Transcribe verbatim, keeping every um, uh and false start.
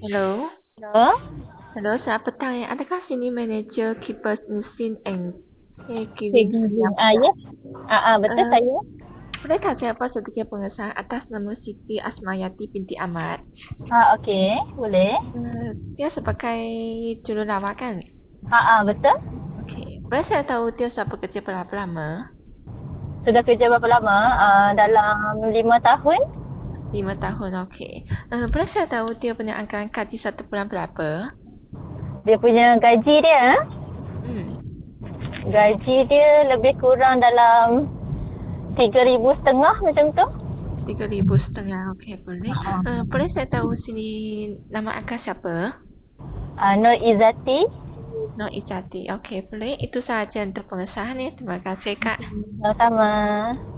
Hello. Halo, Hello, selamat petang ya. Adakah sini manager Keepers Musin and Cik Caregiving Giving. Sedia Ah, Pula? ya. Ah, ah, betul Uh, saya. Bolehkah siapa sebagai pengesahan atas nama Siti Asmayati binti Ahmad? Ah, okey. Boleh. Uh, dia sebagai jururawat kan? Ah, ah, betul. Okey. Boleh saya tahu dia sudah bekerja berapa lama? Sudah kerja berapa lama? Ah, dalam lima tahun. Lima tahun, okey. Uh, boleh saya tahu dia punya angka-angka di satu bulan berapa? Dia punya gaji dia, Hmm, gaji dia lebih kurang dalam tiga ribu setengah macam tu. tiga ribu setengah. Okey, boleh. Ah, ah. Uh, boleh saya tahu sini nama angka siapa? Ah, Nur Izzati. No Ijati. Okey, boleh. Itu sahaja untuk pengesahan ya. Terima kasih, Kak. Sama-sama.